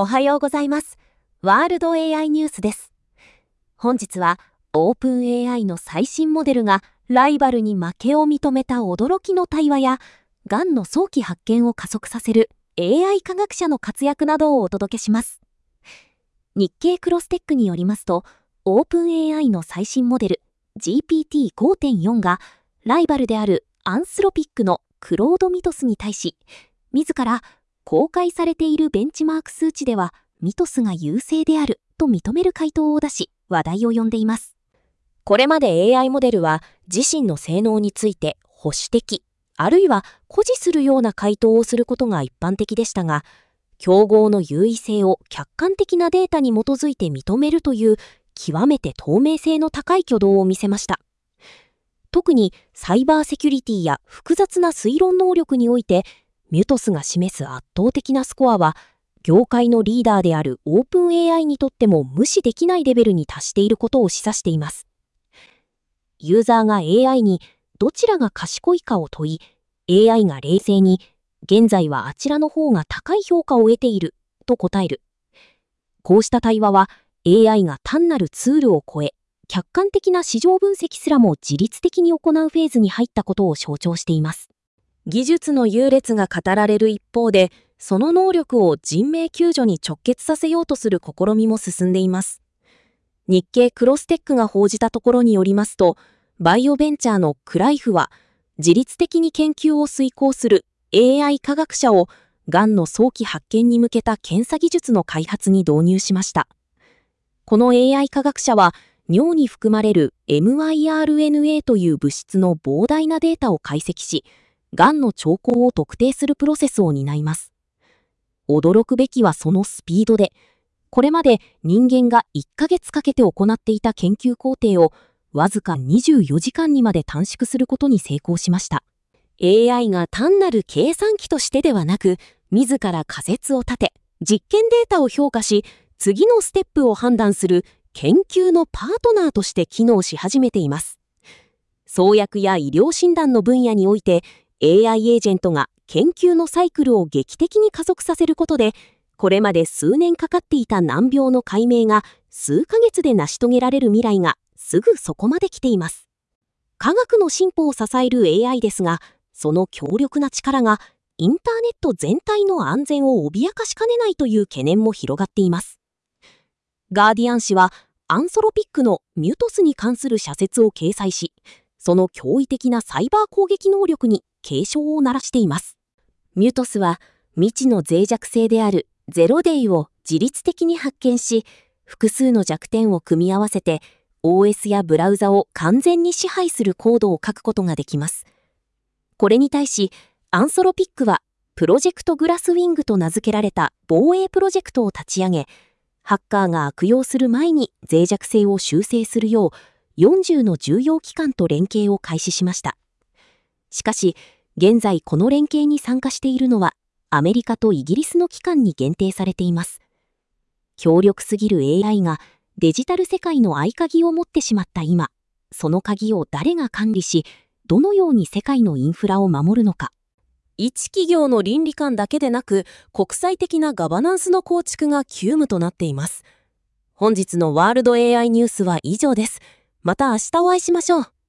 おはようございます。ワールド AI ニュースです。本日は、オープン AI の最新モデルがライバルに負けを認めた驚きの対話や、がんの早期発見を加速させる AI 科学者の活躍などをお届けします。日経クロステックによりますと、オープン AI の最新モデル GPT-5.4 が、ライバルであるアンスロピックのクロードミトスに対し、自ら公開されているベンチマーク数値ではミトスが優勢であると認める回答を出し話題を呼んでいます。これまで AI モデルは自身の性能について保守的、あるいは誇示するような回答をすることが一般的でしたが、競合の優位性を客観的なデータに基づいて認めるという極めて透明性の高い挙動を見せました。特にサイバーセキュリティや複雑な推論能力においてミトスが示す圧倒的なスコアは、業界のリーダーであるオープン AI にとっても無視できないレベルに達していることを示唆しています。ユーザーが AI にどちらが賢いかを問い、AI が冷静に、現在はあちらの方が高い評価を得ていると答える。こうした対話は AI が単なるツールを超え、客観的な市場分析すらも自律的に行うフェーズに入ったことを象徴しています。技術の優劣が語られる一方で、その能力を人命救助に直結させようとする試みも進んでいます。日経クロステックが報じたところによりますと、バイオベンチャーのクライフは、自律的に研究を遂行する AI 科学者を、がんの早期発見に向けた検査技術の開発に導入しました。この AI 科学者は、尿に含まれる miRNA という物質の膨大なデータを解析し、がんの兆候を特定するプロセスを担います。驚くべきはそのスピードで、これまで人間が1ヶ月かけて行っていた研究工程をわずか24時間にまで短縮することに成功しました。AI が単なる計算機としてではなく、自ら仮説を立て、実験データを評価し、次のステップを判断する研究のパートナーとして機能し始めています。創薬や医療診断の分野において、AI エージェントが研究のサイクルを劇的に加速させることで、これまで数年かかっていた難病の解明が数ヶ月で成し遂げられる未来がすぐそこまで来ています。科学の進歩を支える AI ですが、その強力な力がインターネット全体の安全を脅かしかねないという懸念も広がっています。ガーディアン紙はアンソロピックのミュトスに関する社説を掲載し、その驚異的なサイバー攻撃能力に警鐘を鳴らしています。ミュトスは未知の脆弱性であるゼロデイを自律的に発見し、複数の弱点を組み合わせて OS やブラウザを完全に支配するコードを書くことができます。これに対し、アンソロピックはプロジェクトグラスウィングと名付けられた防衛プロジェクトを立ち上げ、ハッカーが悪用する前に脆弱性を修正するよう、40の重要機関と連携を開始しました。しかし、現在この連携に参加しているのは、アメリカとイギリスの機関に限定されています。強力すぎる AI がデジタル世界の合鍵を持ってしまった今、その鍵を誰が管理し、どのように世界のインフラを守るのか。一企業の倫理観だけでなく、国際的なガバナンスの構築が急務となっています。本日のワールド AI ニュースは以上です。また明日お会いしましょう。